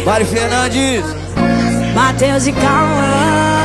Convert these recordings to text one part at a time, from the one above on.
Mari Fernandes, Matheus e Cauã.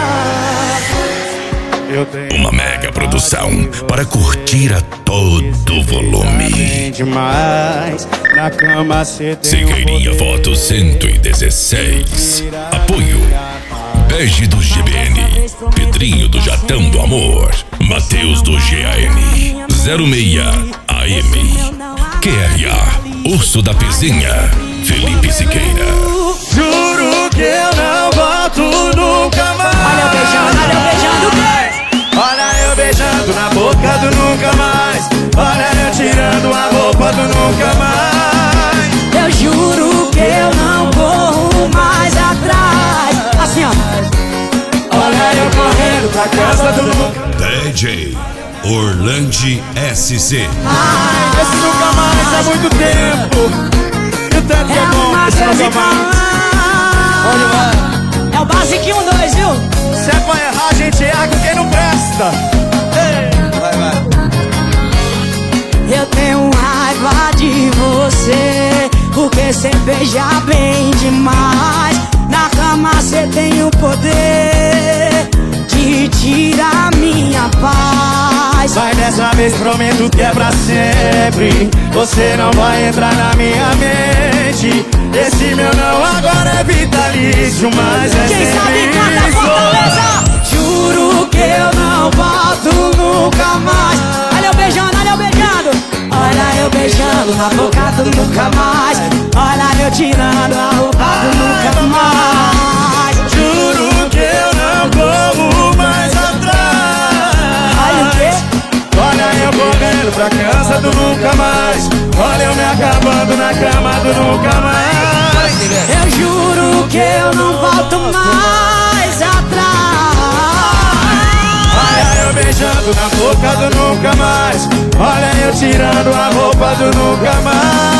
Uma mega produção para curtir a todo volume. Demais, na cama cê tem Siqueirinha Foto 116. Apoio Bege do GBN, Pedrinho do Jatão do Amor, Matheus do GAN, 06 AM, QRA, Urso da Pezinha, Felipe Siqueira. Juro que eu não volto nunca mais. Olha eu beijando quem? Olha eu beijando na boca do nunca mais. Olha eu tirando a roupa do nunca mais. Eu juro que eu não corro mais atrás. Assim ó. Olha eu correndo pra casa do nunca mais. DJ Orlandi SC. Esse nunca mais há muito tempo. E o tanto que é bom esse nunca mais. onde vai? É o Basic 1, 2, viu? Se é pra errar, a gente erra com quem não presta. Vai, vai. Eu tenho raiva de você, porque cê beija bem demais. Na cama cê tem o poder de tirar minha paz. Mas dessa vez prometo que é pra sempre. Você não vai entrar na minha mente. Esse meu não agora é vitalício, mas é Quem sabe sempre canta isso. Fortaleza. Juro que eu não volto nunca mais. Olha eu beijando, olha eu beijando. Olha eu beijando na boca do nunca mais. Olha eu tirando a roupa do nunca mais. Juro que eu não corro mais atrás. Olha o quê? Olha eu correndo pra casa do nunca mais. Olha eu me acabando na cama do nunca mais. Eu juro que eu não volto mais atrás. Olha eu beijando na boca do nunca mais. Olha eu tirando a roupa do nunca mais.